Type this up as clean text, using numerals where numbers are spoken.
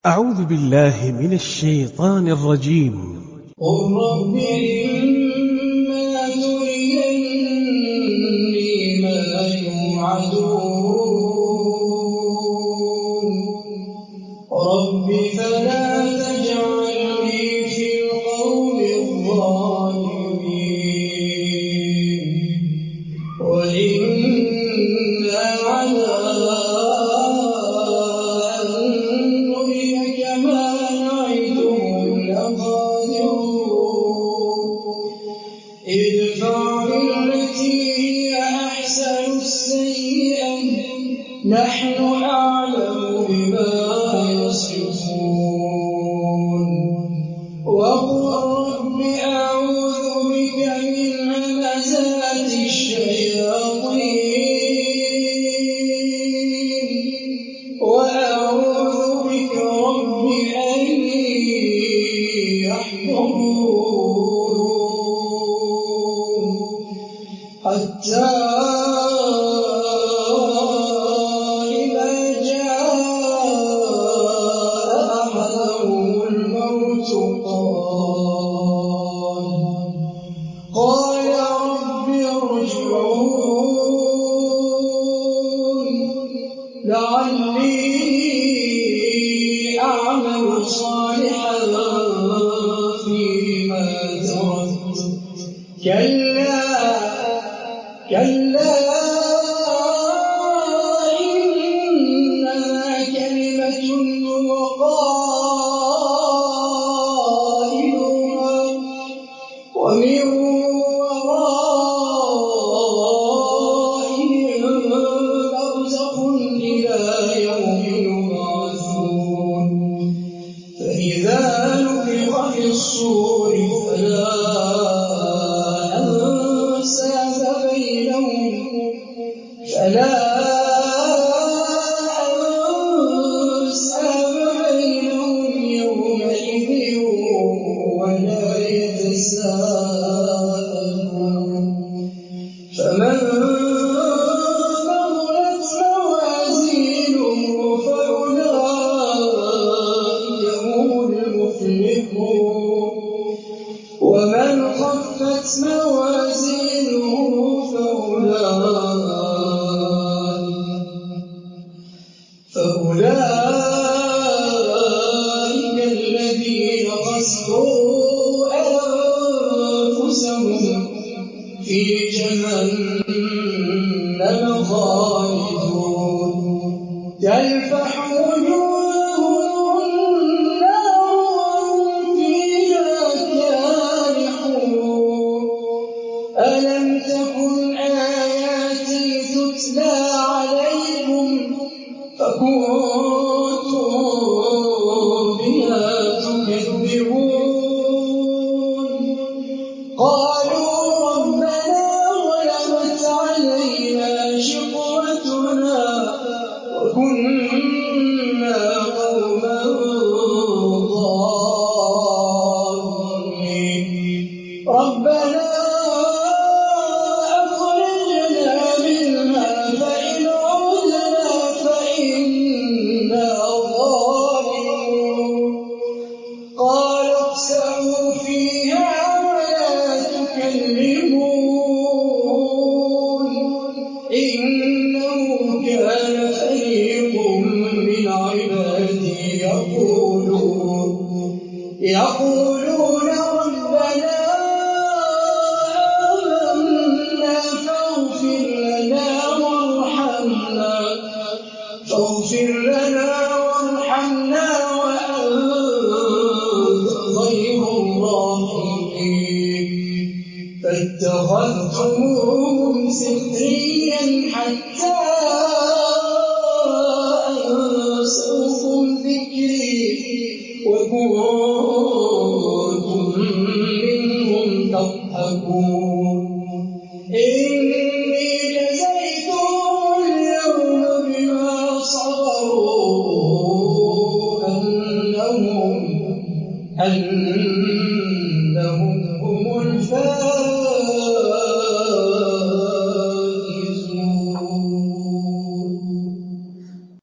أعوذ بالله من الشيطان الرجيم. قل رب إما تريني ما يوعدون رب فلا تجعلني في القوم الظالمين وإنا على أن نريك ما نعدهم لقادرون ادفع بالتي هي أحسن السيئة نحن أعلم بما يصفون وقل رب أعوذ بك من همزات الشياطين وأعوذ بك رب أن يحضرون حتى إذا جاء أحدهم الموت قال رب ارجعون لعلي أعمل صالحا فيما تركت كلا إنها كلمة هو قائلها ومن ورائهم برزخ إلى يوم يبعثون فإذا نفخ في الصور فلا أنساب بينهم يومئذ ولا يتساءلون فمن ثقلت موازينه فأولئك هم المفلحون ومن خفت موازينه فأولئك الذين خسروا أنفسهم في جهنم خالدون تلفح وجوههم النار وهم فيها كالحون ألم تكن آياتي تتلى عليكم فكنتم بها تكذبون قالوا ربنا غلبت علينا شقوتنا وكنا قوما ضالين ربنا أخرجنا منها فإن عدنا فإنا ظالمون قال اخسئوا فيها ولا تكلمون إنه كان فريق من عبادي يقولون ربنا آمنا فاغفر لنا وارحمنا وأنت خير الراحمين فاتخذتموهم سخريا حتى أنسوكم ذكري وكنتم منهم تضحكون إني جزيتهم اليوم بما صبروا أنهم هم الفائزون